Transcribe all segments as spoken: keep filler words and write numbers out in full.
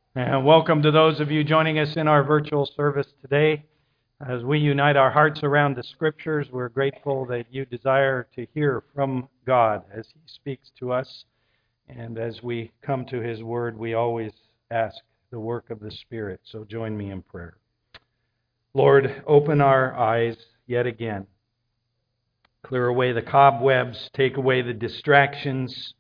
And welcome to those of you joining us in our virtual service today. As we unite our hearts around the Scriptures, we're grateful that you desire to hear from God as He speaks to us. And as we come to His Word, we always ask the work of the Spirit. So join me in prayer. Lord, open our eyes yet again. Clear away the cobwebs, take away the distractions.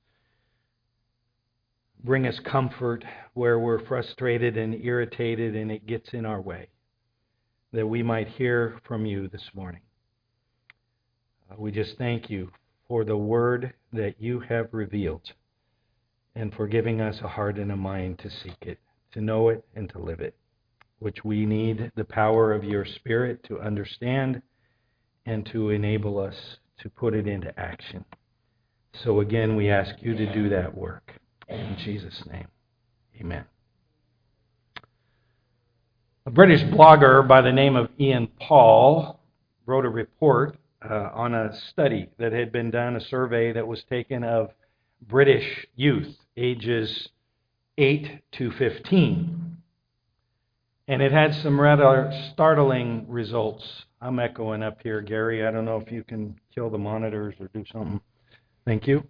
Bring us comfort where we're frustrated and irritated and it gets in our way, that we might hear from you this morning. Uh, we just thank you for the word that you have revealed and for giving us a heart and a mind to seek it, to know it, and to live it, which we need the power of your Spirit to understand and to enable us to put it into action. So again, we ask you to do that work. In Jesus' name, amen. A British blogger by the name of Ian Paul wrote a report uh, on a study that had been done, a survey that was taken of British youth, ages eight to fifteen. And it had some rather startling results. I'm echoing up here, Gary. I don't know if you can kill the monitors or do something. Thank you.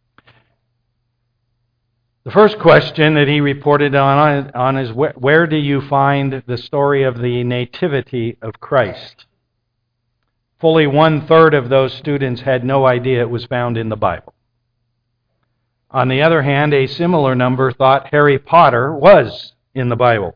The first question that he reported on, on is, where, where do you find the story of the nativity of Christ? Fully one-third of those students had no idea it was found in the Bible. On the other hand, a similar number thought Harry Potter was in the Bible.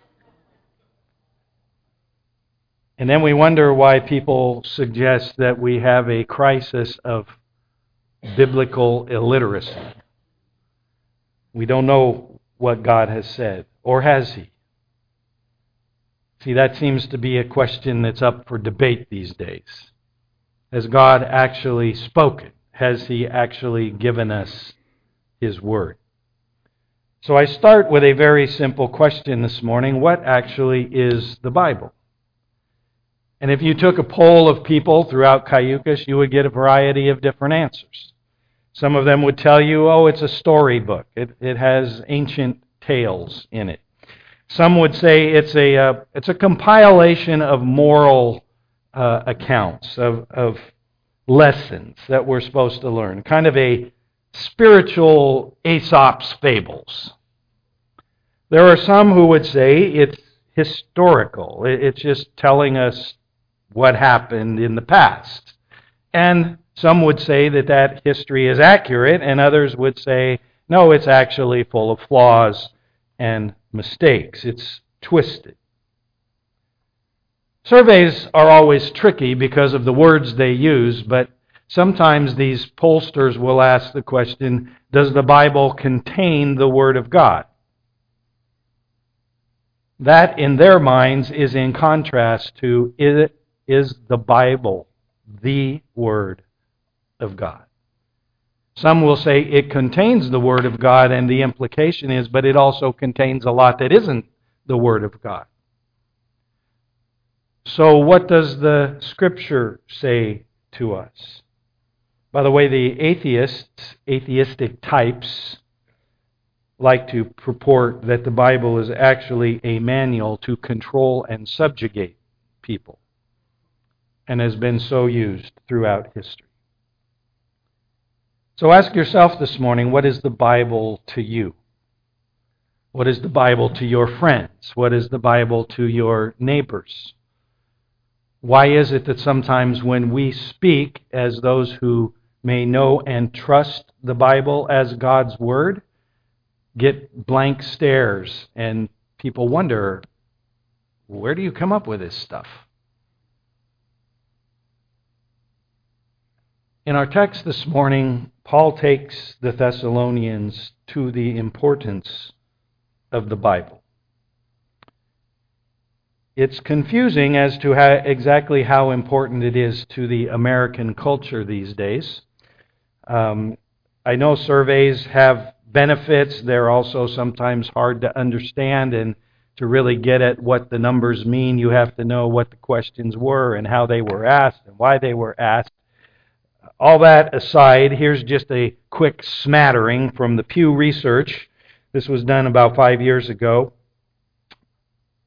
And then we wonder why people suggest that we have a crisis of biblical illiteracy. We don't know what God has said, or has He? See, that seems to be a question that's up for debate these days. Has God actually spoken? Has He actually given us His Word? So I start with a very simple question this morning. What actually is the Bible? And if you took a poll of people throughout Cayucas, you would get a variety of different answers. Some of them would tell you, oh, it's a storybook. It, it has ancient tales in it. Some would say it's a uh, it's a compilation of moral uh, accounts, of, of lessons that we're supposed to learn. Kind of a spiritual Aesop's fables. There are some who would say it's historical. It, it's just telling us what happened in the past. And some would say that that history is accurate, and others would say, no, it's actually full of flaws and mistakes. It's twisted. Surveys are always tricky because of the words they use, but sometimes these pollsters will ask the question, does the Bible contain the Word of God? That, in their minds, is in contrast to, is the Bible the Word of God? Some will say it contains the Word of God, and the implication is, but it also contains a lot that isn't the Word of God. So what does the Scripture say to us? By the way, the atheists, atheistic types, like to purport that the Bible is actually a manual to control and subjugate people, and has been so used throughout history. So ask yourself this morning, what is the Bible to you? What is the Bible to your friends? What is the Bible to your neighbors? Why is it that sometimes when we speak as those who may know and trust the Bible as God's Word, get blank stares and people wonder, where do you come up with this stuff? In our text this morning, Paul takes the Thessalonians to the importance of the Bible. It's confusing as to how, exactly how important it is to the American culture these days. Um, I know surveys have benefits. They're also sometimes hard to understand, and to really get at what the numbers mean, you have to know what the questions were and how they were asked and why they were asked. All that aside, here's just a quick smattering from the Pew Research. This was done about five years ago.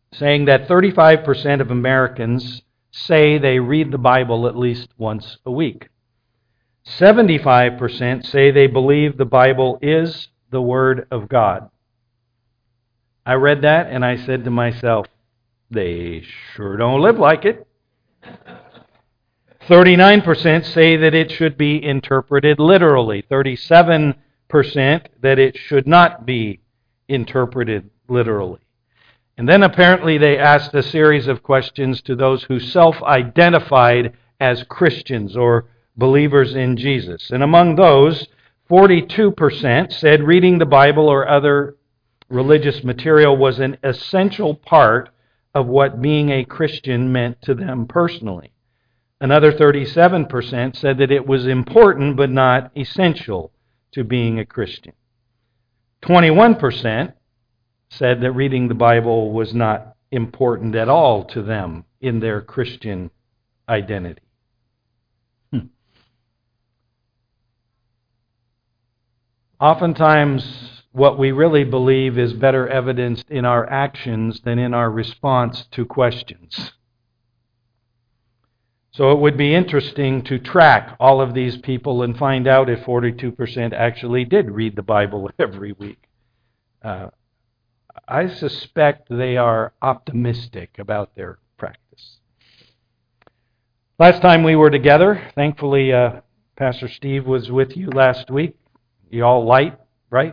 saying that thirty-five percent of Americans say they read the Bible at least once a week. seventy-five percent say they believe the Bible is the Word of God. I read that and I said to myself, they sure don't live like it. thirty-nine percent say that it should be interpreted literally. thirty-seven percent that it should not be interpreted literally. And then apparently they asked a series of questions to those who self-identified as Christians or believers in Jesus. And among those, forty-two percent said reading the Bible or other religious material was an essential part of what being a Christian meant to them personally. Another thirty-seven percent said that it was important but not essential to being a Christian. twenty-one percent said that reading the Bible was not important at all to them in their Christian identity. Hmm. Oftentimes, what we really believe is better evidenced in our actions than in our response to questions. So it would be interesting to track all of these people and find out if forty-two percent actually did read the Bible every week. Uh, I suspect they are optimistic about their practice. Last time we were together, thankfully, uh, Pastor Steve was with you last week. You all light, right?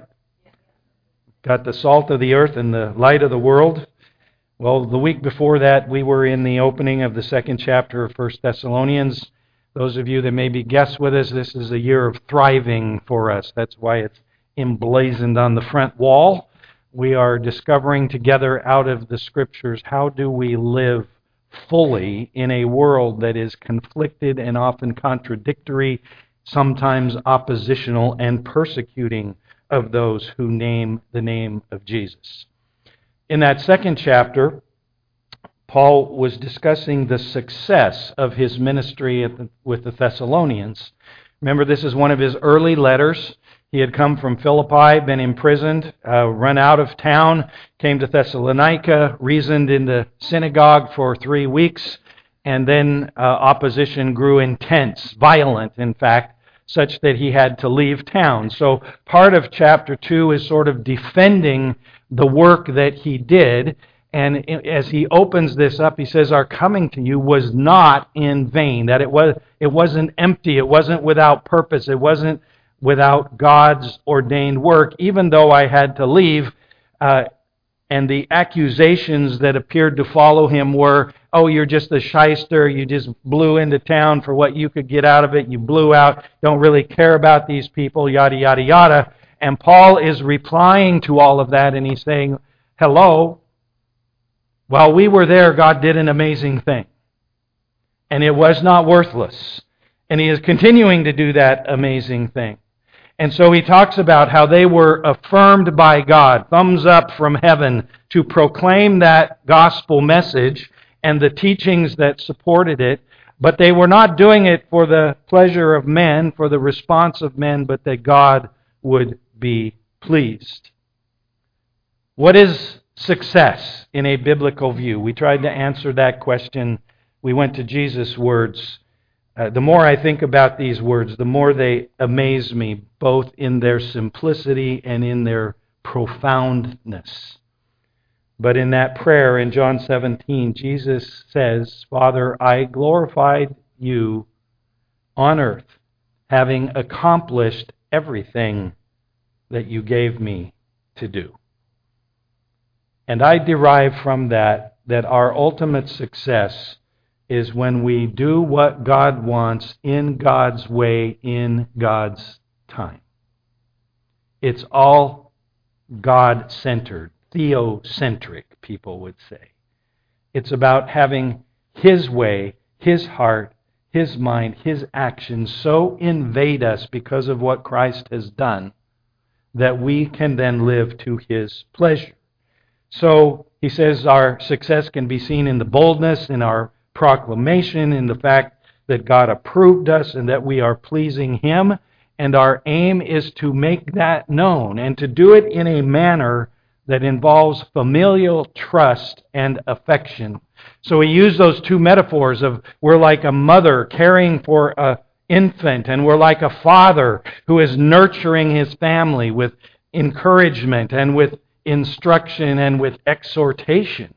Got the salt of the earth and the light of the world. Well, the week before that, we were in the opening of the second chapter of First Thessalonians. Those of you that may be guests with us, this is a year of thriving for us. That's why it's emblazoned on the front wall. We are discovering together out of the Scriptures, how do we live fully in a world that is conflicted and often contradictory, sometimes oppositional and persecuting of those who name the name of Jesus. In that second chapter, Paul was discussing the success of his ministry at the, with the Thessalonians. Remember, this is one of his early letters. He had come from Philippi, been imprisoned, uh, run out of town, came to Thessalonica, reasoned in the synagogue for three weeks, and then uh, opposition grew intense, violent, in fact, such that he had to leave town. So part of chapter two is sort of defending the work that he did. And as he opens this up, he says, our coming to you was not in vain. That it was, it wasn't empty. It wasn't without purpose. It wasn't without God's ordained work, even though I had to leave. Uh, and the accusations that appeared to follow him were, oh, you're just a shyster. You just blew into town for what you could get out of it. You blew out. Don't really care about these people, yada, yada, yada. And Paul is replying to all of that, and he's saying, hello, while we were there, God did an amazing thing. And it was not worthless. And he is continuing to do that amazing thing. And so he talks about how they were affirmed by God, thumbs up from heaven, to proclaim that gospel message and the teachings that supported it. But they were not doing it for the pleasure of men, for the response of men, but that God would be pleased. What is success in a biblical view? We tried to answer that question. We went to Jesus' words. Uh, the more I think about these words, the more they amaze me, both in their simplicity and in their profoundness. But in that prayer in John seventeen, Jesus says, Father, I glorified you on earth, having accomplished everything that you gave me to do. And I derive from that that our ultimate success is when we do what God wants in God's way, in God's time. It's all God-centered, theocentric, people would say. It's about having His way, His heart, His mind, His actions so invade us because of what Christ has done that we can then live to His pleasure. So he says our success can be seen in the boldness, in our proclamation, in the fact that God approved us and that we are pleasing Him. And our aim is to make that known and to do it in a manner that involves familial trust and affection. So he used those two metaphors of we're like a mother caring for an infant, and we're like a father who is nurturing his family with encouragement and with instruction and with exhortation.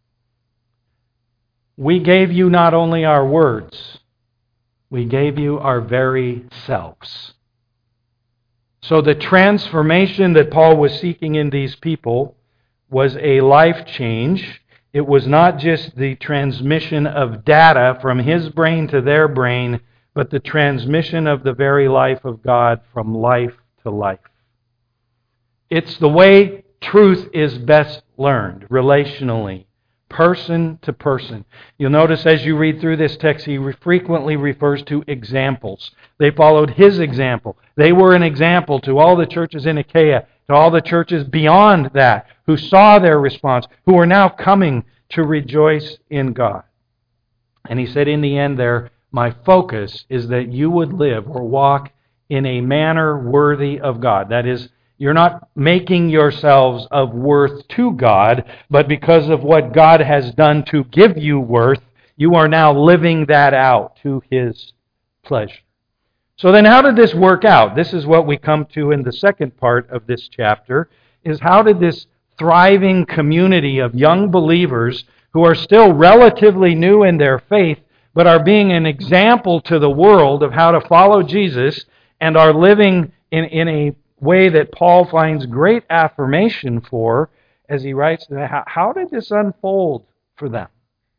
We gave you not only our words, we gave you our very selves. So the transformation that Paul was seeking in these people was a life change. It was not just the transmission of data from his brain to their brain, but the transmission of the very life of God from life to life. It's the way truth is best learned, relationally, person to person. You'll notice as you read through this text, he frequently refers to examples. They followed his example. They were an example to all the churches in Achaia, to all the churches beyond that, who saw their response, who are now coming to rejoice in God. And he said in the end there, my focus is that you would live or walk in a manner worthy of God. That is, you're not making yourselves of worth to God, but because of what God has done to give you worth, you are now living that out to His pleasure. So then how did this work out? This is what we come to in the second part of this chapter, is how did this thriving community of young believers who are still relatively new in their faith, but are being an example to the world of how to follow Jesus and are living in, in a way that Paul finds great affirmation for as he writes, how, how did this unfold for them?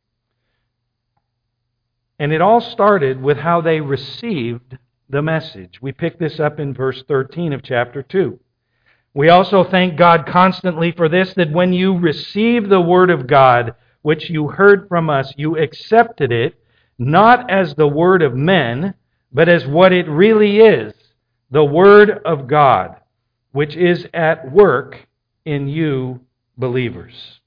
And it all started with how they received the message. We pick this up in verse thirteen of chapter two. We also thank God constantly for this, that when you received the word of God, which you heard from us, you accepted it, not as the word of men, but as what it really is, the word of God, which is at work in you believers.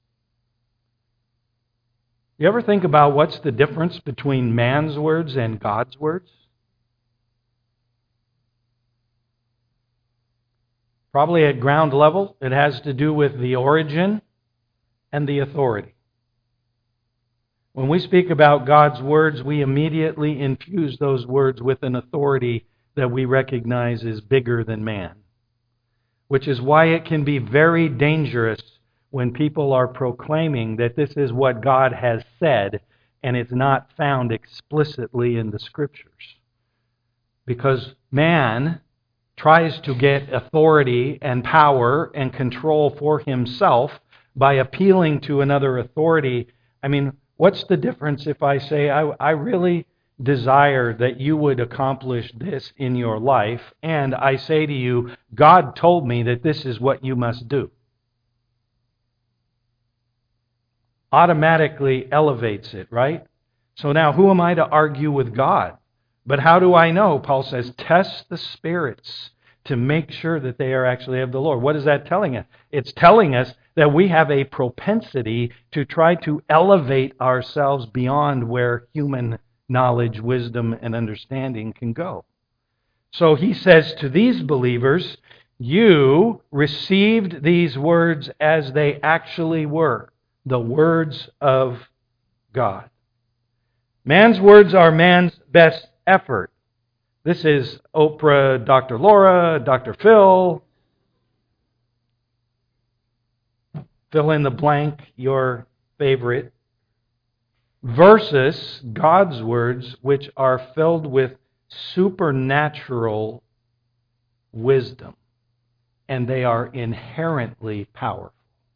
You ever think about what's the difference between man's words and God's words? Probably at ground level, it has to do with the origin and the authority. When we speak about God's words, we immediately infuse those words with an authority that we recognize is bigger than man. Which is why it can be very dangerous when people are proclaiming that this is what God has said and it's not found explicitly in the Scriptures. Because man tries to get authority and power and control for himself by appealing to another authority. I mean, what's the difference if I say, I, I really desire that you would accomplish this in your life, and I say to you, God told me that this is what you must do? Automatically elevates it, right? So now who am I to argue with God? But how do I know? Paul says, test the spirits to make sure that they are actually of the Lord. What is that telling us? It's telling us that we have a propensity to try to elevate ourselves beyond where human knowledge, wisdom, and understanding can go. So he says to these believers, you received these words as they actually were, the words of God. Man's words are man's best effort. This is Oprah, Doctor Laura, Doctor Phil. Fill in the blank, your favorite. Versus God's words, which are filled with supernatural wisdom, and they are inherently powerful.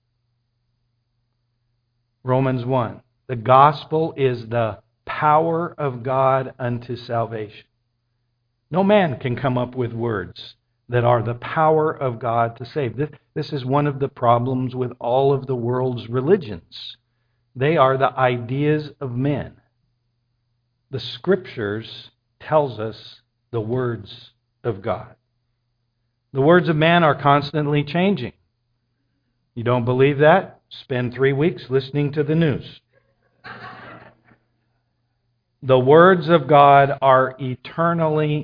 Romans one, the gospel is the power of God unto salvation. No man can come up with words that are the power of God to save. This, this is one of the problems with all of the world's religions. They are the ideas of men. The Scriptures tells us the words of God. The words of man are constantly changing. You don't believe that? Spend three weeks listening to the news. The words of God are eternally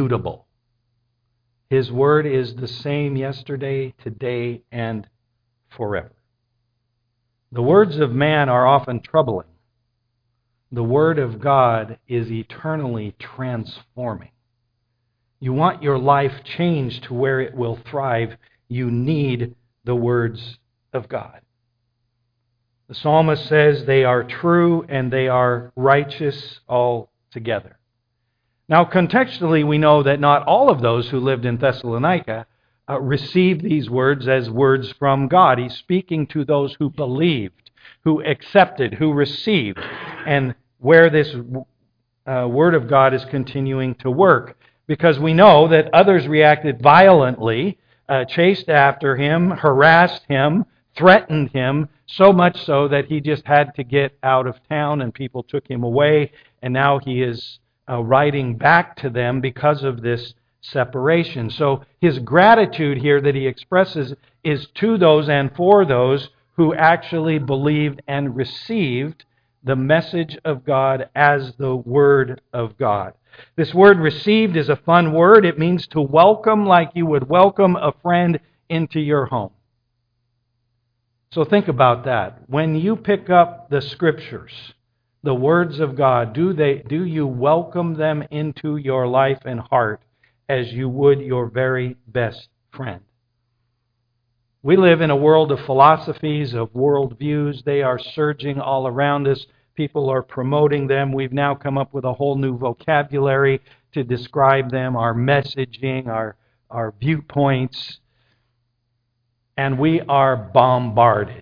immutable. His word is the same yesterday, today, and forever. The words of man are often troubling. The Word of God is eternally transforming. You want your life changed to where it will thrive, you need the words of God. The psalmist says they are true and they are righteous altogether. Now, contextually, we know that not all of those who lived in Thessalonica uh, received these words as words from God. He's speaking to those who believed, who accepted, who received, and where this uh, Word of God is continuing to work. Because we know that others reacted violently, uh, chased after him, harassed him, threatened him, so much so that he just had to get out of town and people took him away, and now he is uh, writing back to them because of this separation. So his gratitude here that he expresses is to those and for those who actually believed and received the message of God as the Word of God. This word received is a fun word. It means to welcome like you would welcome a friend into your home. So think about that. When you pick up the Scriptures, the words of God, do they do you welcome them into your life and heart as you would your very best friend? We live in a world of philosophies, of worldviews. They are surging all around us. People are promoting them. We've now come up with a whole new vocabulary to describe them, our messaging, our, our viewpoints. And we are bombarded.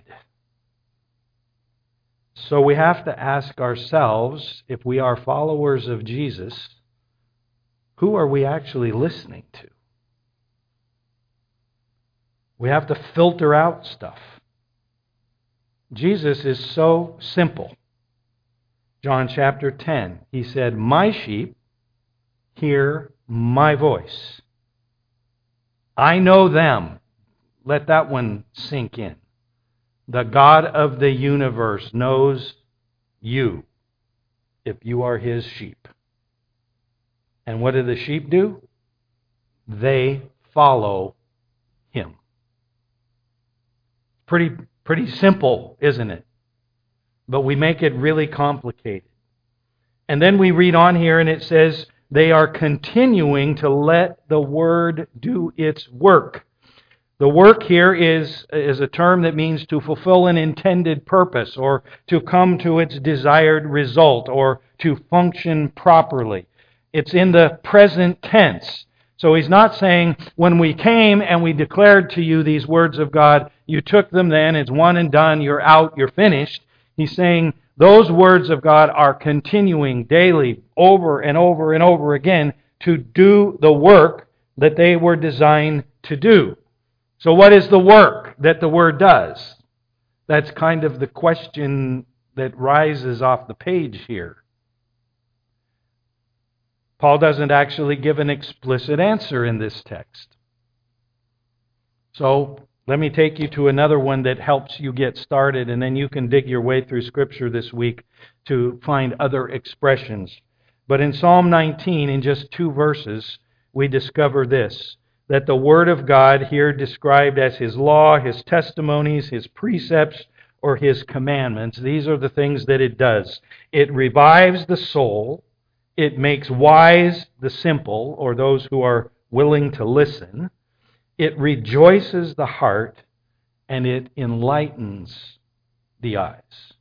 So we have to ask ourselves, if we are followers of Jesus, who are we actually listening to? We have to filter out stuff. Jesus is so simple. John chapter ten, he said, "My sheep hear my voice. I know them." Let that one sink in. The God of the universe knows you if you are His sheep. And what do the sheep do? They follow Him. Pretty, pretty simple, isn't it? But we make it really complicated. And then we read on here and it says, they are continuing to let the Word do its work. The work here is, is a term that means to fulfill an intended purpose or to come to its desired result or to function properly. It's in the present tense. So he's not saying, when we came and we declared to you these words of God, you took them then, it's one and done, you're out, you're finished. He's saying those words of God are continuing daily, over and over and over again, to do the work that they were designed to do. So what is the work that the Word does? That's kind of the question that rises off the page here. Paul doesn't actually give an explicit answer in this text. So let me take you to another one that helps you get started, and then you can dig your way through Scripture this week to find other expressions. But in Psalm nineteen, in just two verses, we discover this, that the Word of God, here described as His law, His testimonies, His precepts, or His commandments, these are the things that it does. It revives the soul, it makes wise the simple, or those who are willing to listen, it rejoices the heart, and it enlightens the eyes.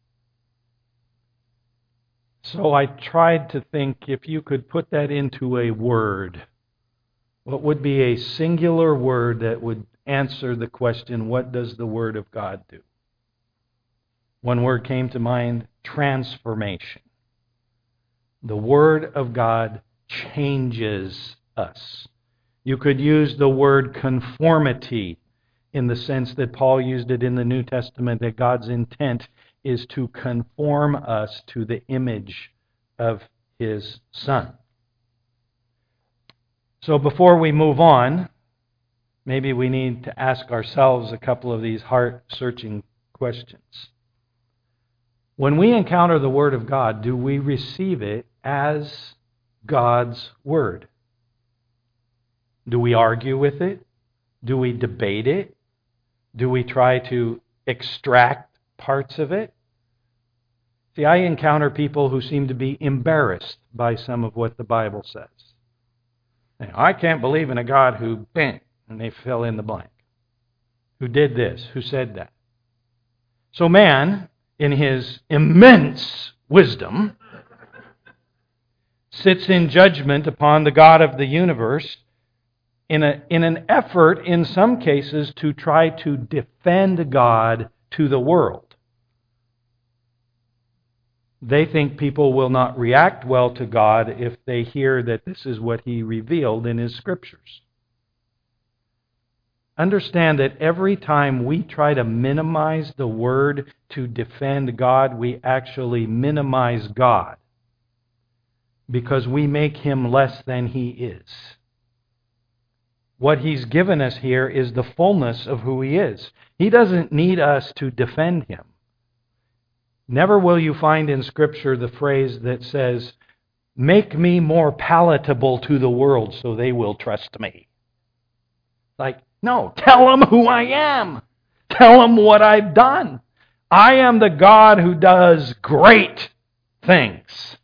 So I tried to think, if you could put that into a word, what would be a singular word that would answer the question, what does the Word of God do? One word came to mind, transformation. The Word of God changes us. You could use the word conformity in the sense that Paul used it in the New Testament, that God's intent is to conform us to the image of His Son. So before we move on, maybe we need to ask ourselves a couple of these heart-searching questions. When we encounter the Word of God, do we receive it as God's Word? Do we argue with it? Do we debate it? Do we try to extract parts of it? See, I encounter people who seem to be embarrassed by some of what the Bible says. I can't believe in a God who bent, and they fill in the blank. Who did this, who said that. So man, in his immense wisdom, sits in judgment upon the God of the universe in a in an effort, in some cases, to try to defend God to the world. They think people will not react well to God if they hear that this is what He revealed in His Scriptures. Understand that every time we try to minimize the Word to defend God, we actually minimize God because we make Him less than He is. What He's given us here is the fullness of who He is. He doesn't need us to defend Him. Never will you find in Scripture the phrase that says, "Make me more palatable to the world so they will trust me." Like, no, tell them who I am. Tell them what I've done. I am the God who does great things.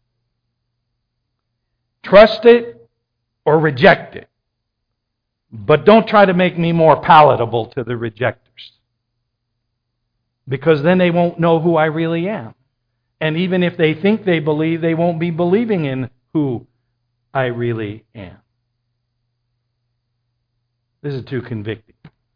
Trust it or reject it. But don't try to make me more palatable to the rejectors. Because then they won't know who I really am. And even if they think they believe, they won't be believing in who I really am. This is too convicting.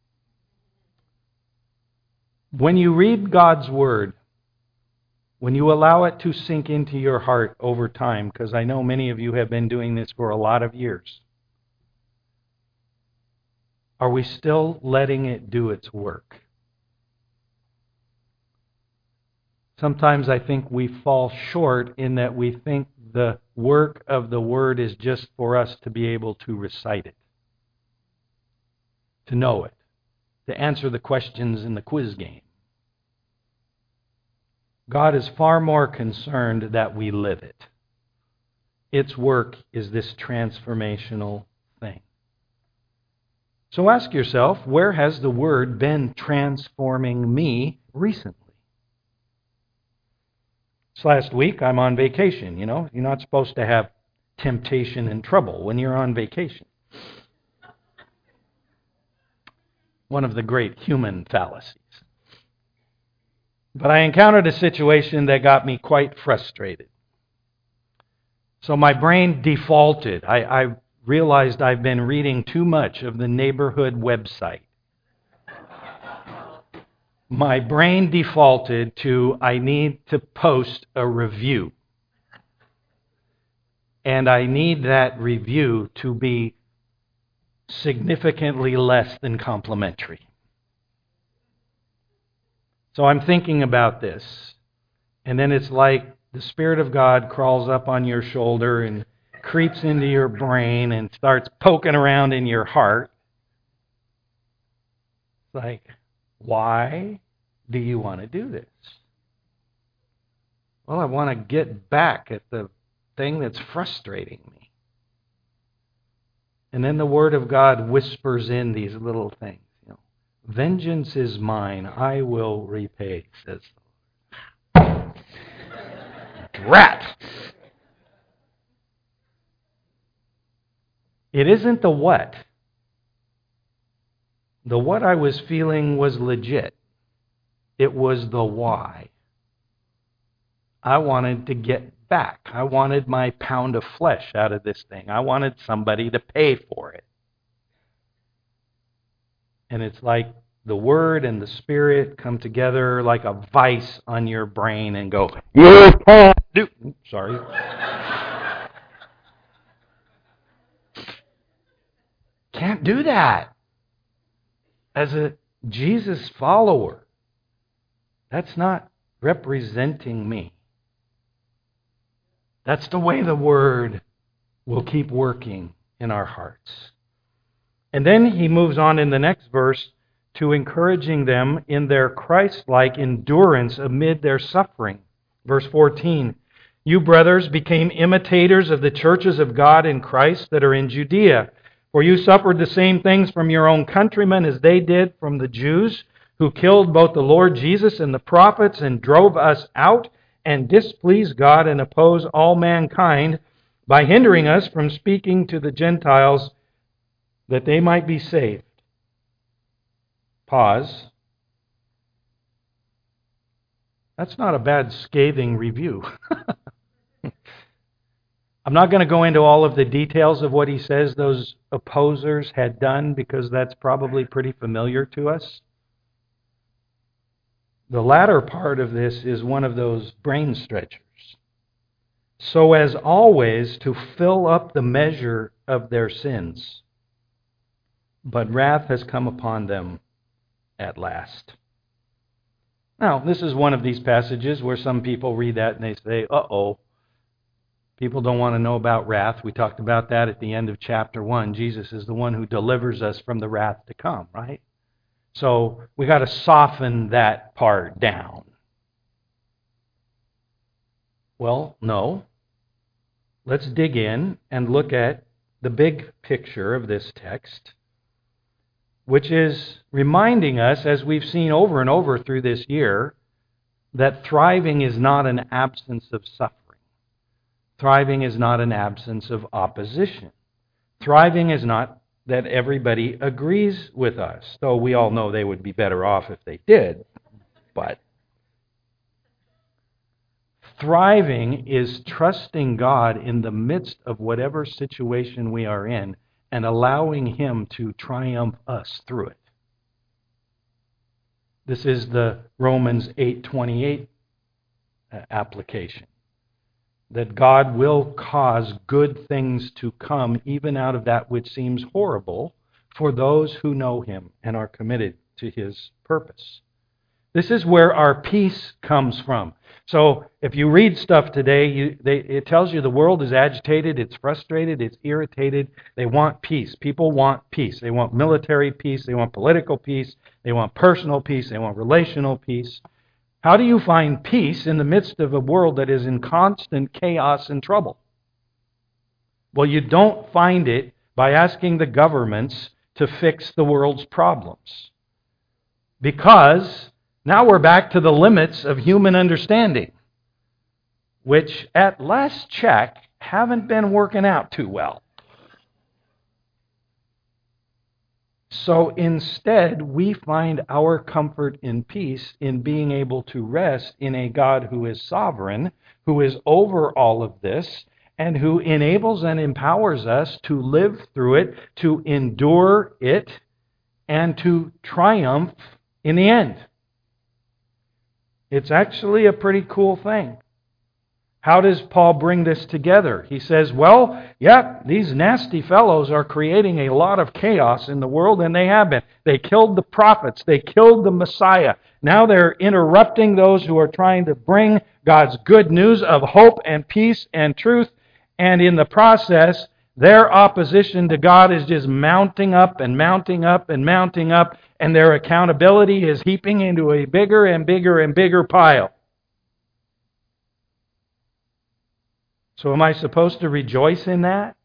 When you read God's Word, when you allow it to sink into your heart over time, because I know many of you have been doing this for a lot of years, are we still letting it do its work? Sometimes I think we fall short in that we think the work of the Word is just for us to be able to recite it, to know it, to answer the questions in the quiz game. God is far more concerned that we live it. Its work is this transformational thing. So ask yourself, where has the Word been transforming me recently? This last week, I'm on vacation, you know. You're not supposed to have temptation and trouble when you're on vacation. One of the great human fallacies. But I encountered a situation that got me quite frustrated. So my brain defaulted. I, I realized I've been reading too much of the neighborhood website. My brain defaulted to, I need to post a review. And I need that review to be significantly less than complimentary. So I'm thinking about this. And then it's like the Spirit of God crawls up on your shoulder and creeps into your brain and starts poking around in your heart. It's like, why do you want to do this? Well, I want to get back at the thing that's frustrating me. And then the Word of God whispers in these little things. You know, vengeance is mine, I will repay, says the Lord. Drat! It isn't the what. The what I was feeling was legit. It was the why. I wanted to get back. I wanted my pound of flesh out of this thing. I wanted somebody to pay for it. And it's like the Word and the Spirit come together like a vice on your brain and go, you can't do... Sorry. Can't do that. As a Jesus follower, that's not representing me. That's the way the Word will keep working in our hearts. And then he moves on in the next verse to encouraging them in their Christ-like endurance amid their suffering. Verse fourteen, you brothers became imitators of the churches of God in Christ that are in Judea. For you suffered the same things from your own countrymen as they did from the Jews, who killed both the Lord Jesus and the prophets and drove us out and displeased God and opposed all mankind by hindering us from speaking to the Gentiles that they might be saved. Pause. That's not a bad scathing review. I'm not going to go into all of the details of what he says those opposers had done because that's probably pretty familiar to us. The latter part of this is one of those brain stretchers. So as always to fill up the measure of their sins. But wrath has come upon them at last. Now, this is one of these passages where some people read that and they say, uh-oh, people don't want to know about wrath. We talked about that at the end of chapter one. Jesus is the one who delivers us from the wrath to come, right? So we got to soften that part down. Well, no. Let's dig in and look at the big picture of this text, which is reminding us, as we've seen over and over through this year, that thriving is not an absence of suffering. Thriving is not an absence of opposition. Thriving is not that everybody agrees with us, though we all know they would be better off if they did. But thriving is trusting God in the midst of whatever situation we are in and allowing Him to triumph us through it. This is the Romans eight twenty-eight application. That God will cause good things to come even out of that which seems horrible for those who know Him and are committed to His purpose. This is where our peace comes from. So if you read stuff today, you, they, it tells you the world is agitated, it's frustrated, it's irritated. They want peace. People want peace. They want military peace. They want political peace. They want personal peace. They want relational peace. How do you find peace in the midst of a world that is in constant chaos and trouble? Well, you don't find it by asking the governments to fix the world's problems. Because now we're back to the limits of human understanding, which at last check haven't been working out too well. So instead, we find our comfort and peace in being able to rest in a God who is sovereign, who is over all of this, and who enables and empowers us to live through it, to endure it, and to triumph in the end. It's actually a pretty cool thing. How does Paul bring this together? He says, well, yeah, these nasty fellows are creating a lot of chaos in the world, and they have been. They killed the prophets. They killed the Messiah. Now they're interrupting those who are trying to bring God's good news of hope and peace and truth. And in the process, their opposition to God is just mounting up and mounting up and mounting up, and their accountability is heaping into a bigger and bigger and bigger pile. So am I supposed to rejoice in that?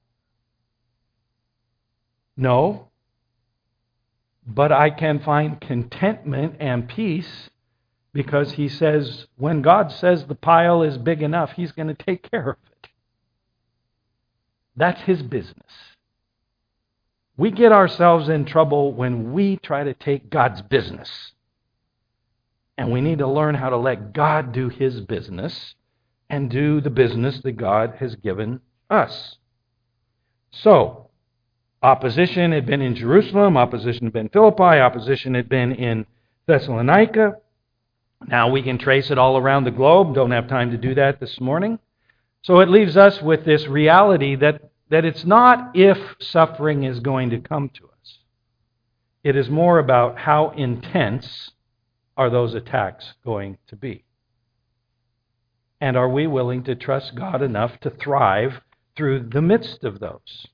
No. But I can find contentment and peace because he says, when God says the pile is big enough, He's going to take care of it. That's His business. We get ourselves in trouble when we try to take God's business. And we need to learn how to let God do His business and do the business that God has given us. So, opposition had been in Jerusalem, opposition had been in Philippi, opposition had been in Thessalonica. Now we can trace it all around the globe. Don't have time to do that this morning. So it leaves us with this reality that, that it's not if suffering is going to come to us. It is more about how intense are those attacks going to be. And are we willing to trust God enough to thrive through the midst of those?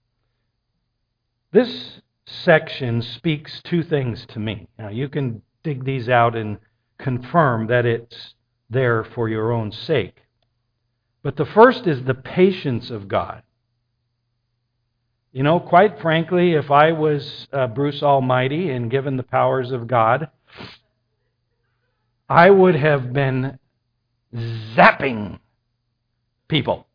This section speaks two things to me. Now, you can dig these out and confirm that it's there for your own sake. But the first is the patience of God. You know, quite frankly, if I was uh, Bruce Almighty and given the powers of God, I would have been zapping people.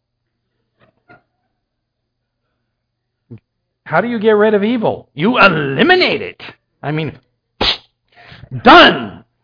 How do you get rid of evil? You eliminate it. I mean, done.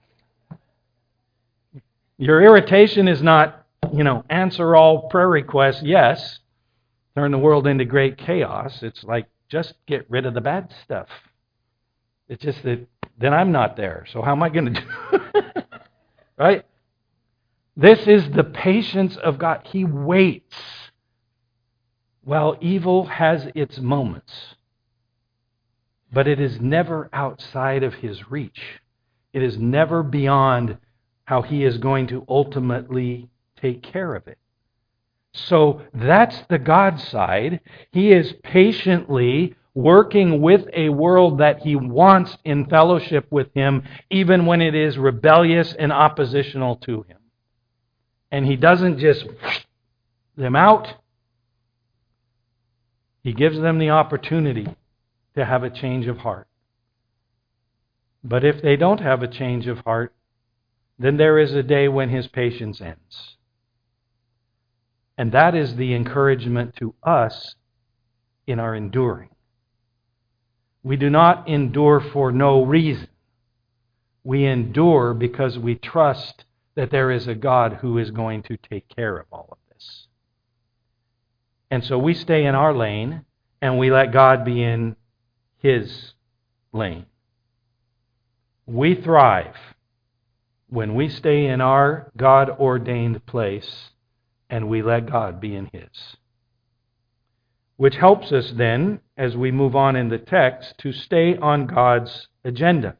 Your irritation is not, you know, answer all prayer requests, yes. Turn the world into great chaos. It's like, just get rid of the bad stuff. It's just that then I'm not there. So how am I going to do it? Right? This is the patience of God. He waits while evil has its moments. But it is never outside of His reach. It is never beyond how He is going to ultimately take care of it. So that's the God side. He is patiently working with a world that He wants in fellowship with Him, even when it is rebellious and oppositional to Him. And He doesn't just whoosh them out. He gives them the opportunity to have a change of heart. But if they don't have a change of heart, then there is a day when His patience ends. And that is the encouragement to us in our enduring. We do not endure for no reason. We endure because we trust that there is a God who is going to take care of all of this. And so we stay in our lane and we let God be in His lane. We thrive when we stay in our God-ordained place and we let God be in His. Which helps us then, as we move on in the text, to stay on God's agenda.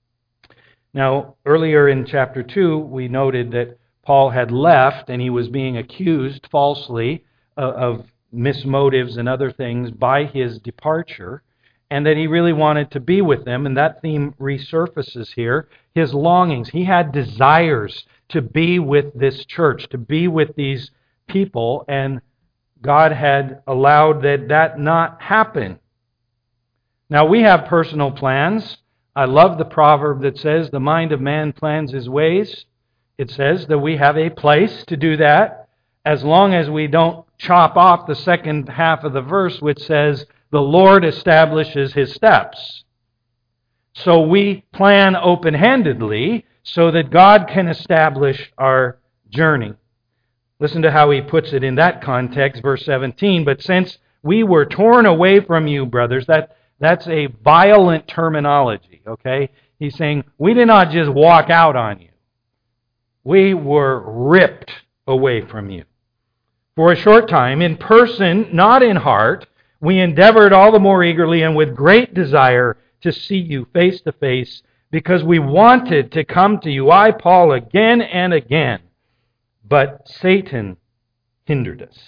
Now, earlier in chapter two, we noted that Paul had left and he was being accused falsely of mismotives and other things by his departure, and that he really wanted to be with them, and that theme resurfaces here. His longings. He had desires to be with this church, to be with these people, and God had allowed that that not happen. Now, we have personal plans. I love the proverb that says, the mind of man plans his ways. It says that we have a place to do that, as long as we don't chop off the second half of the verse, which says, the Lord establishes His steps. So we plan open-handedly so that God can establish our journey. Listen to how he puts it in that context, verse seventeen. But since we were torn away from you, brothers, that, that's a violent terminology, okay? He's saying, we did not just walk out on you. We were ripped away from you. For a short time, in person, not in heart, we endeavored all the more eagerly and with great desire to see you face to face, because we wanted to come to you, I, Paul, again and again. But Satan hindered us.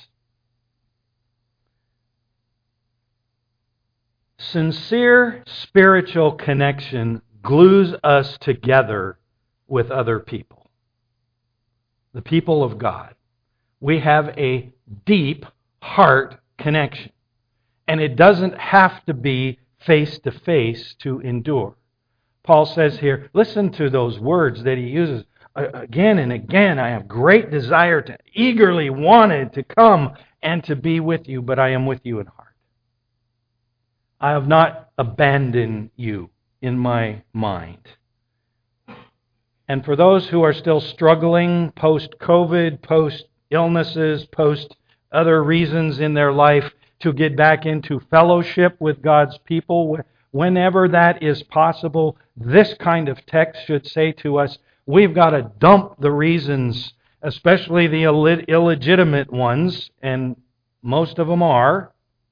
Sincere spiritual connection glues us together with other people, the people of God. We have a deep heart connection, and it doesn't have to be face-to-face to endure. Paul says here, listen to those words that he uses. Again and again, I have great desire to, eagerly wanted to come and to be with you, but I am with you in heart. I have not abandoned you in my mind. And for those who are still struggling post-COVID, post-illnesses, post-other reasons in their life to get back into fellowship with God's people, whenever that is possible, this kind of text should say to us, we've got to dump the reasons, especially the Ill- illegitimate ones, and most of them are.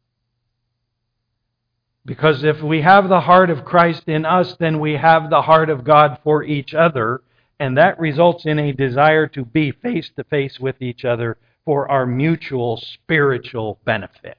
Because if we have the heart of Christ in us, then we have the heart of God for each other, and that results in a desire to be face to face with each other for our mutual spiritual benefit,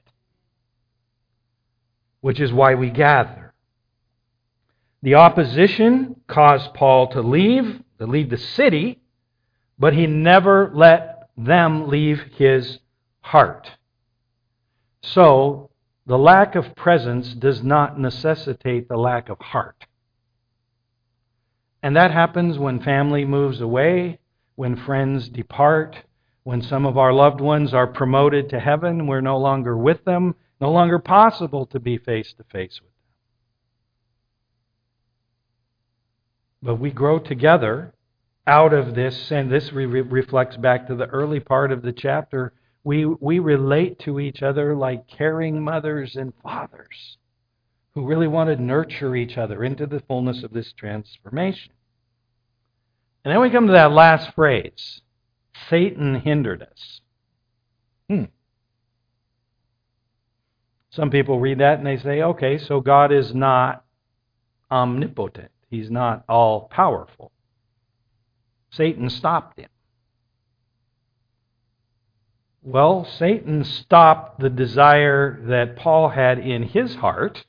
which is why we gather. The opposition caused Paul to leave, to leave the city, but he never let them leave his heart. So, the lack of presence does not necessitate the lack of heart. And that happens when family moves away, when friends depart, when some of our loved ones are promoted to heaven, we're no longer with them, no longer possible to be face to face with them. But we grow together out of this, and this re- reflects back to the early part of the chapter. We, we relate to each other like caring mothers and fathers who really want to nurture each other into the fullness of this transformation. And then we come to that last phrase, Satan hindered us. Hmm. Some people read that and they say, okay, so God is not omnipotent. He's not all-powerful. Satan stopped him. Well, Satan stopped the desire that Paul had in his heart,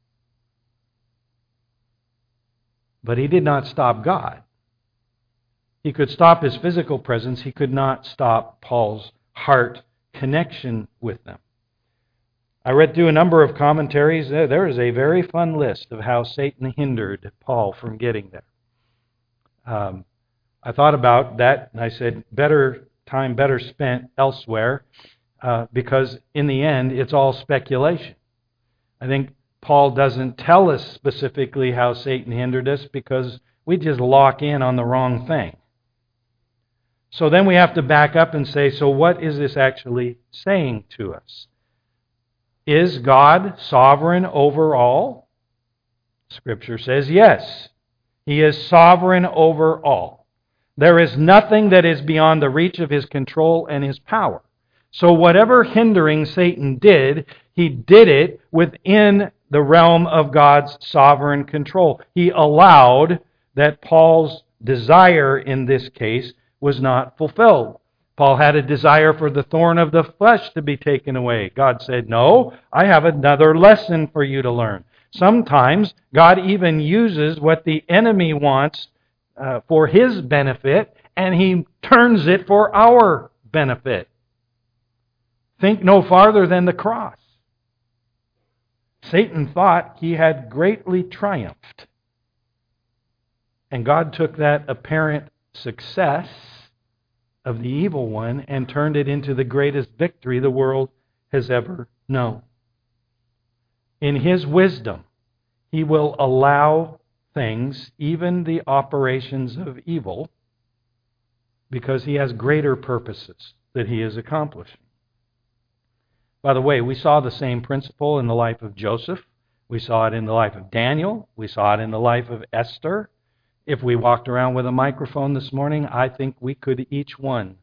but he did not stop God. He could stop his physical presence. He could not stop Paul's heart connection with them. I read through a number of commentaries. There is a very fun list of how Satan hindered Paul from getting there. Um, I thought about that, and I said, better time better spent elsewhere, uh, because in the end, it's all speculation. I think Paul doesn't tell us specifically how Satan hindered us because we just lock in on the wrong thing. So then we have to back up and say, so what is this actually saying to us? Is God sovereign over all? Scripture says yes. He is sovereign over all. There is nothing that is beyond the reach of His control and His power. So whatever hindering Satan did, he did it within the realm of God's sovereign control. He allowed that Paul's desire in this case was not fulfilled. Paul had a desire for the thorn of the flesh to be taken away. God said, no, I have another lesson for you to learn. Sometimes God even uses what the enemy wants uh, for his benefit, and he turns it for our benefit. Think no farther than the cross. Satan thought he had greatly triumphed. And God took that apparent success of the evil one and turned it into the greatest victory the world has ever known. In His wisdom, He will allow things, even the operations of evil, because He has greater purposes that He is accomplishing. By the way, we saw the same principle in the life of Joseph. We saw it in the life of Daniel. We saw it in the life of Esther. If we walked around with a microphone this morning, I think we could each one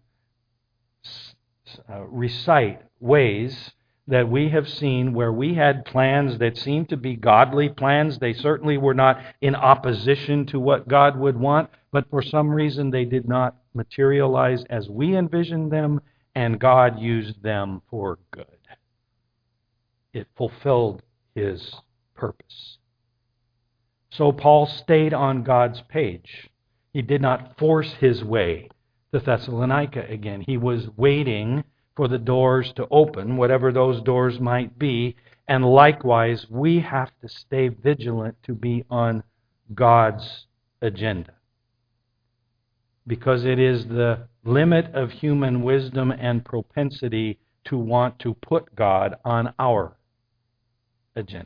uh, recite ways that we have seen where we had plans that seemed to be godly plans. They certainly were not in opposition to what God would want, but for some reason they did not materialize as we envisioned them, and God used them for good. It fulfilled His purpose. So Paul stayed on God's page. He did not force his way to Thessalonica again. He was waiting for the doors to open, whatever those doors might be. And likewise, we have to stay vigilant to be on God's agenda. Because it is the limit of human wisdom and propensity to want to put God on our agenda.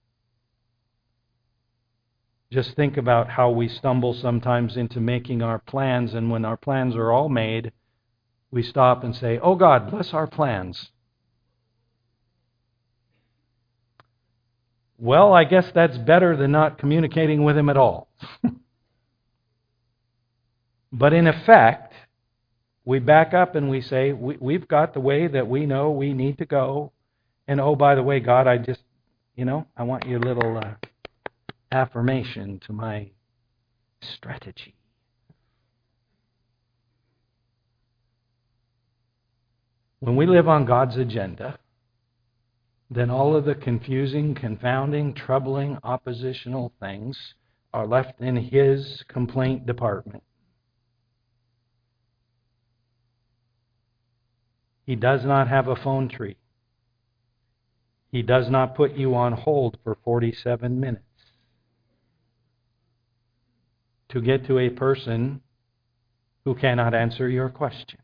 Just think about how we stumble sometimes into making our plans, and when our plans are all made, we stop and say, oh God, bless our plans. Well, I guess that's better than not communicating with Him at all. But in effect, we back up and we say, we, we've got the way that we know we need to go. And oh, by the way, God, I just, you know, I want your little uh, affirmation to my strategy. When we live on God's agenda, then all of the confusing, confounding, troubling, oppositional things are left in His complaint department. He does not have a phone tree. He does not put you on hold for forty-seven minutes. to get to a person who cannot answer your question.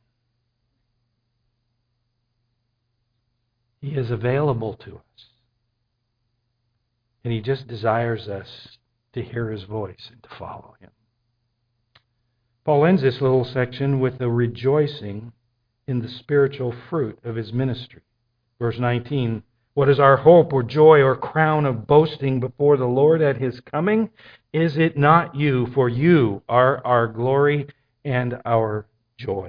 He is available to us. And He just desires us to hear His voice and to follow Him. Paul ends this little section with the rejoicing in the spiritual fruit of His ministry. Verse nineteen, what is our hope or joy or crown of boasting before the Lord at His coming? Is it not you? For you are our glory and our joy.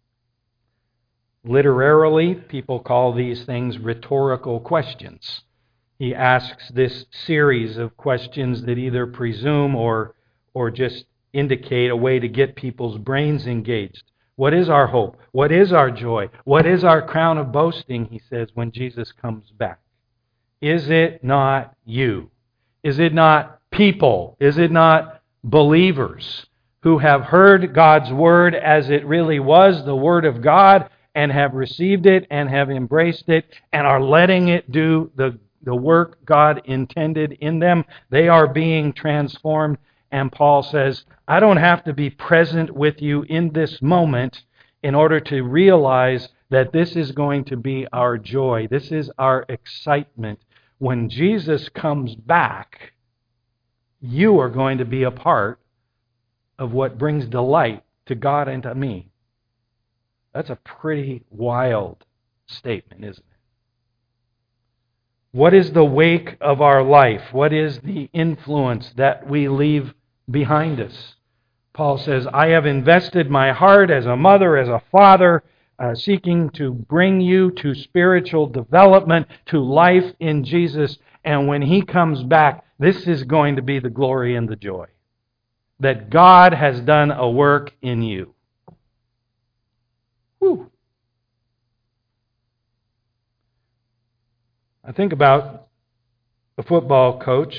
Literarily, people call these things rhetorical questions. He asks this series of questions that either presume or, or just indicate a way to get people's brains engaged. What is our hope? What is our joy? What is our crown of boasting, he says, when Jesus comes back? Is it not you? Is it not people? Is it not believers who have heard God's Word as it really was, the Word of God, and have received it and have embraced it and are letting it do the, the work God intended in them? They are being transformed. And Paul says, I don't have to be present with you in this moment in order to realize that this is going to be our joy. This is our excitement. When Jesus comes back, you are going to be a part of what brings delight to God and to me. That's a pretty wild statement, isn't it? What is the wake of our life? What is the influence that we leave behind us? Paul says, I have invested my heart as a mother, as a father, uh, seeking to bring you to spiritual development, to life in Jesus. And when He comes back, this is going to be the glory and the joy. That God has done a work in you. Whew. I think about a football coach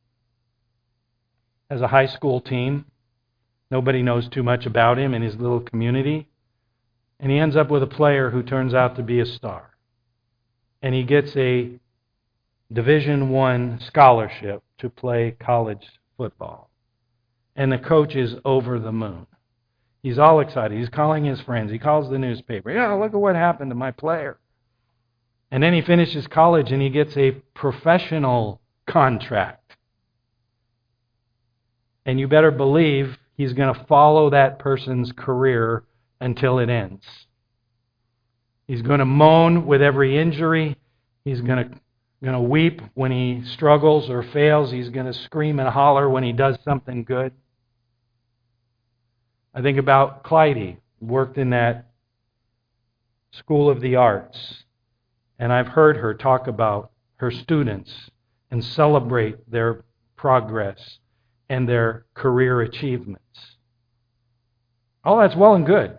as a high school team. Nobody knows too much about him in his little community. And he ends up with a player who turns out to be a star. And he gets a Division One scholarship to play college football. And the coach is over the moon. He's all excited. He's calling his friends. He calls the newspaper. Yeah, look at what happened to my player. And then he finishes college and he gets a professional contract. And you better believe he's going to follow that person's career until it ends. He's going to moan with every injury. He's going to, going to weep when he struggles or fails. He's going to scream and holler when he does something good. I think about Clyde, worked in that School of the Arts. And I've heard her talk about her students and celebrate their progress and their career achievements. All that's well and good.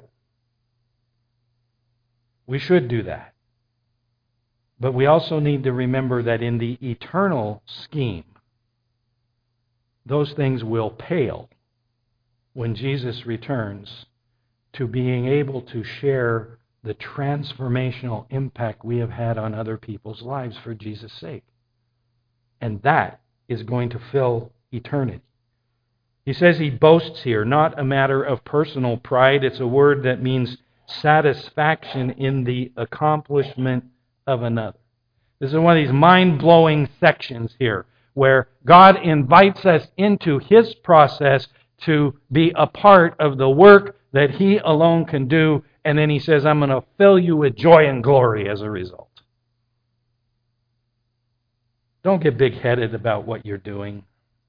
We should do that. But we also need to remember that in the eternal scheme, those things will pale when Jesus returns to being able to share the transformational impact we have had on other people's lives for Jesus' sake. And that is going to fill eternity. He says he boasts here, not a matter of personal pride. It's a word that means satisfaction in the accomplishment of another. This is one of these mind-blowing sections here where God invites us into His process to be a part of the work that He alone can do. And then He says, I'm going to fill you with joy and glory as a result. Don't get big-headed about what you're doing.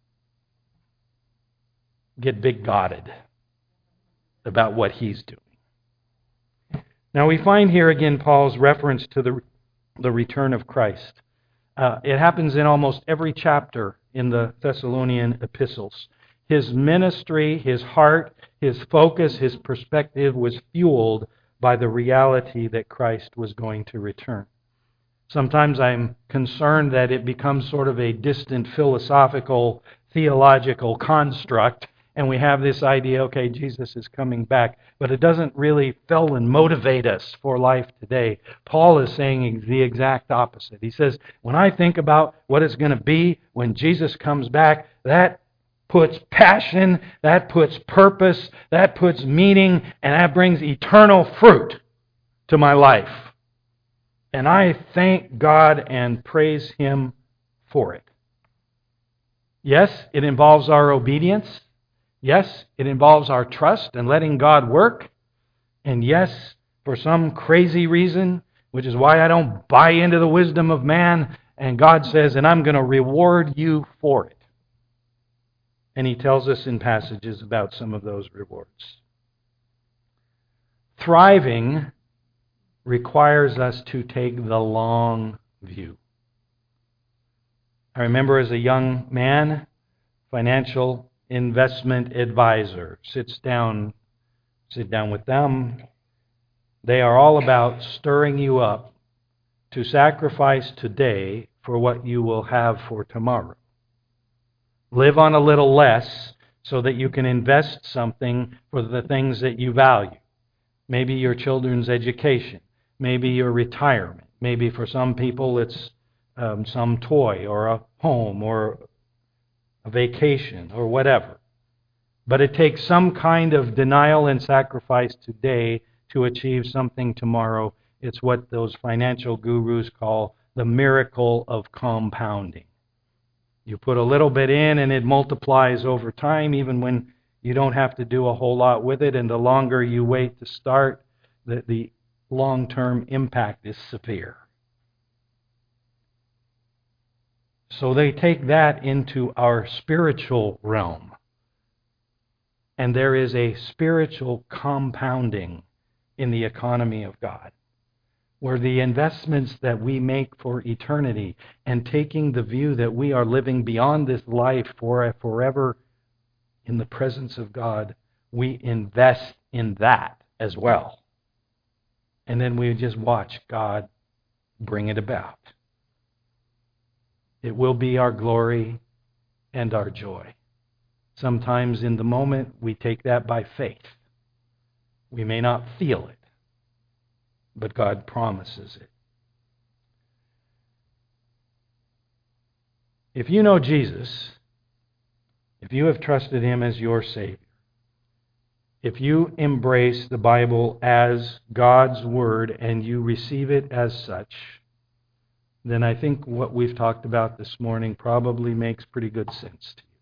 Get big-godded about what He's doing. Now we find here again Paul's reference to the, the return of Christ. Uh, it happens in almost every chapter in the Thessalonian epistles. His ministry, his heart, his focus, his perspective was fueled by the reality that Christ was going to return. Sometimes I'm concerned that it becomes sort of a distant philosophical, theological construct, and we have this idea, okay, Jesus is coming back, but it doesn't really fill and motivate us for life today. Paul is saying the exact opposite. He says, when I think about what it's going to be when Jesus comes back, that puts passion, that puts purpose, that puts meaning, and that brings eternal fruit to my life. And I thank God and praise Him for it. Yes, it involves our obedience. Yes, it involves our trust and letting God work. And yes, for some crazy reason, which is why I don't buy into the wisdom of man, and God says, and I'm going to reward you for it. And He tells us in passages about some of those rewards. Thriving requires us to take the long view. I remember as a young man, financial investment advisor sits down, sit down with them. They are all about stirring you up to sacrifice today for what you will have for tomorrow. Live on a little less so that you can invest something for the things that you value. Maybe your children's education. Maybe your retirement. Maybe for some people it's um, some toy or a home or a vacation or whatever. But it takes some kind of denial and sacrifice today to achieve something tomorrow. It's what those financial gurus call the miracle of compounding. You put a little bit in and it multiplies over time, even when you don't have to do a whole lot with it. And the longer you wait to start, the, the long-term impact is severe. So they take that into our spiritual realm. And there is a spiritual compounding in the economy of God, where the investments that we make for eternity and taking the view that we are living beyond this life for forever in the presence of God, we invest in that as well. And then we just watch God bring it about. It will be our glory and our joy. Sometimes in the moment we take that by faith. We may not feel it, but God promises it. If you know Jesus, if you have trusted Him as your Savior, if you embrace the Bible as God's Word and you receive it as such, then I think what we've talked about this morning probably makes pretty good sense to you.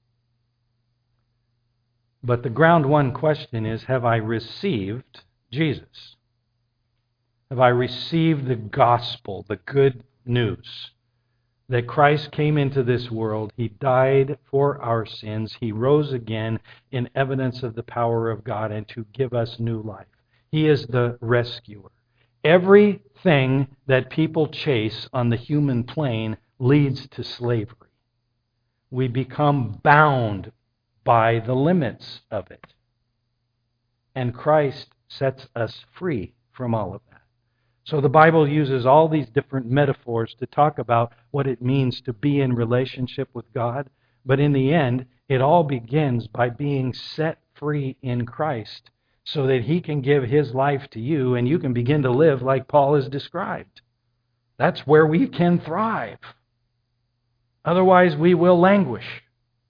But the ground one question is, have I received Jesus? Have I received the gospel, the good news, that Christ came into this world, He died for our sins, He rose again in evidence of the power of God and to give us new life. He is the rescuer. Everything that people chase on the human plane leads to slavery. We become bound by the limits of it. And Christ sets us free from all of that. So the Bible uses all these different metaphors to talk about what it means to be in relationship with God. But in the end, it all begins by being set free in Christ so that He can give His life to you and you can begin to live like Paul has described. That's where we can thrive. Otherwise, we will languish.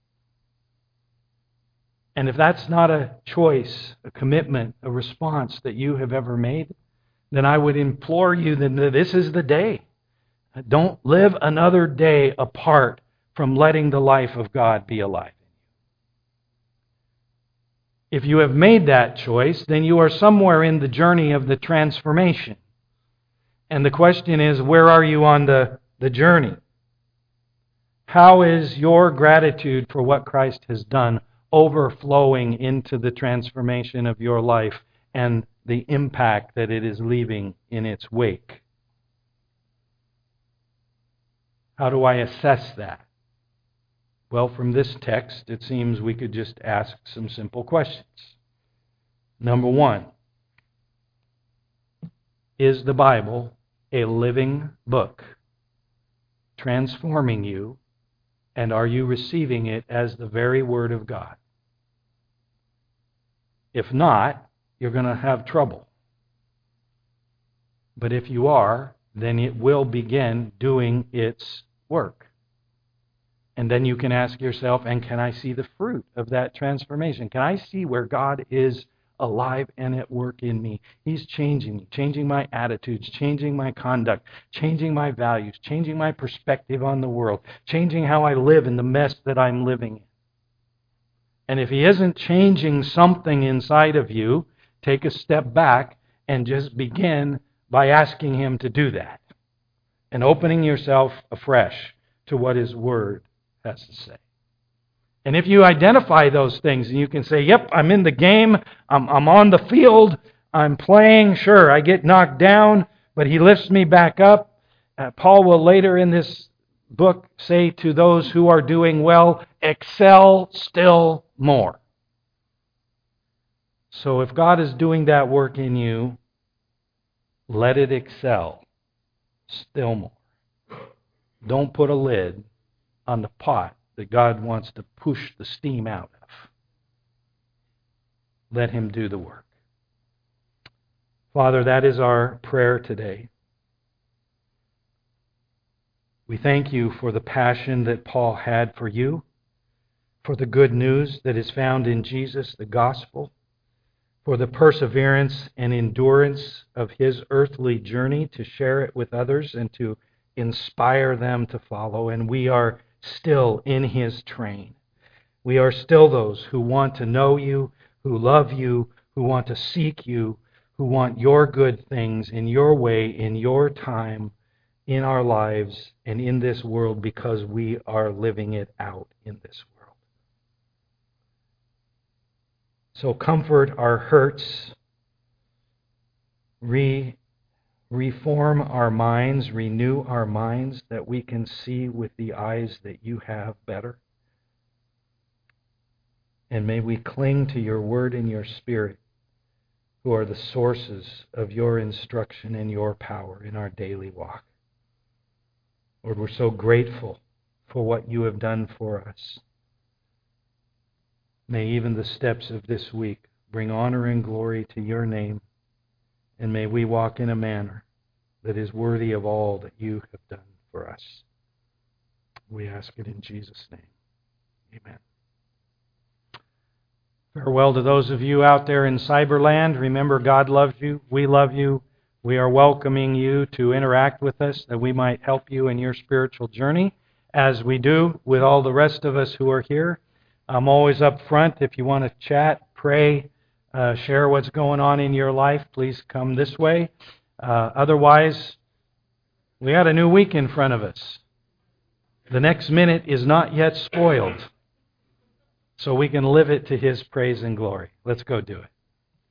And if that's not a choice, a commitment, a response that you have ever made, then I would implore you that this is the day. Don't live another day apart from letting the life of God be alive in you. If you have made that choice, then you are somewhere in the journey of the transformation. And the question is, where are you on the, the journey? How is your gratitude for what Christ has done overflowing into the transformation of your life and the impact that it is leaving in its wake? How do I assess that? Well, from this text, it seems we could just ask some simple questions. Number one, is the Bible a living book, transforming you, and are you receiving it as the very Word of God? If not, you're going to have trouble. But if you are, then it will begin doing its work. And then you can ask yourself, and can I see the fruit of that transformation? Can I see where God is alive and at work in me? He's changing me, changing my attitudes, changing my conduct, changing my values, changing my perspective on the world, changing how I live in the mess that I'm living in. And if He isn't changing something inside of you, take a step back and just begin by asking Him to do that and opening yourself afresh to what His Word has to say. And if you identify those things and you can say, yep, I'm in the game, I'm, I'm on the field, I'm playing, sure, I get knocked down, but He lifts me back up. Uh, Paul will later in this book say to those who are doing well, excel still more. So if God is doing that work in you, let it excel still more. Don't put a lid on the pot that God wants to push the steam out of. Let Him do the work. Father, that is our prayer today. We thank You for the passion that Paul had for You, for the good news that is found in Jesus, the gospel, for the perseverance and endurance of His earthly journey to share it with others and to inspire them to follow. And we are still in His train. We are still those who want to know You, who love You, who want to seek You, who want Your good things in Your way, in Your time, in our lives, and in this world, because we are living it out in this world. So comfort our hurts, re, reform our minds, renew our minds, that we can see with the eyes that You have better. And may we cling to Your Word and Your Spirit, who are the sources of Your instruction and Your power in our daily walk. Lord, we're so grateful for what You have done for us. May even the steps of this week bring honor and glory to Your name, and may we walk in a manner that is worthy of all that You have done for us. We ask it in Jesus' name. Amen. Farewell to those of you out there in Cyberland. Remember, God loves you. We love you. We are welcoming you to interact with us that we might help you in your spiritual journey, as we do with all the rest of us who are here. I'm always up front. If you want to chat, pray, uh, share what's going on in your life, please come this way. Uh, otherwise, we got a new week in front of us. The next minute is not yet spoiled, so we can live it to His praise and glory. Let's go do it.